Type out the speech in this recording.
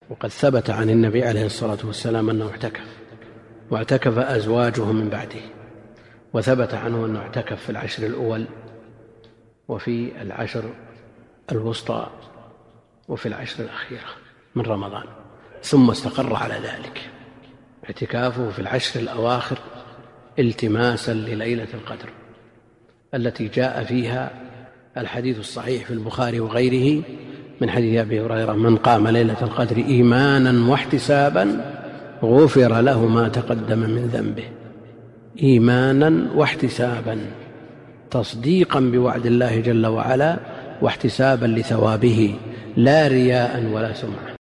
وقد ثبت عن النبي عليه الصلاة والسلام أنه اعتكف، واعتكف أزواجه من بعده، وثبت عنه أنه اعتكف في العشر الأول وفي العشر الوسطى وفي العشر الأخيرة من رمضان، ثم استقر على ذلك. اعتكافه في العشر الأواخر التماسا لليلة القدر التي جاء فيها الحديث الصحيح في البخاري وغيره من حديث أبي هريرة: من قام ليلة القدر إيمانا واحتسابا غفر له ما تقدم من ذنبه. إيمانا واحتسابا، تصديقا بوعد الله جل وعلا واحتسابا لثوابه، لا رياء ولا سمعة.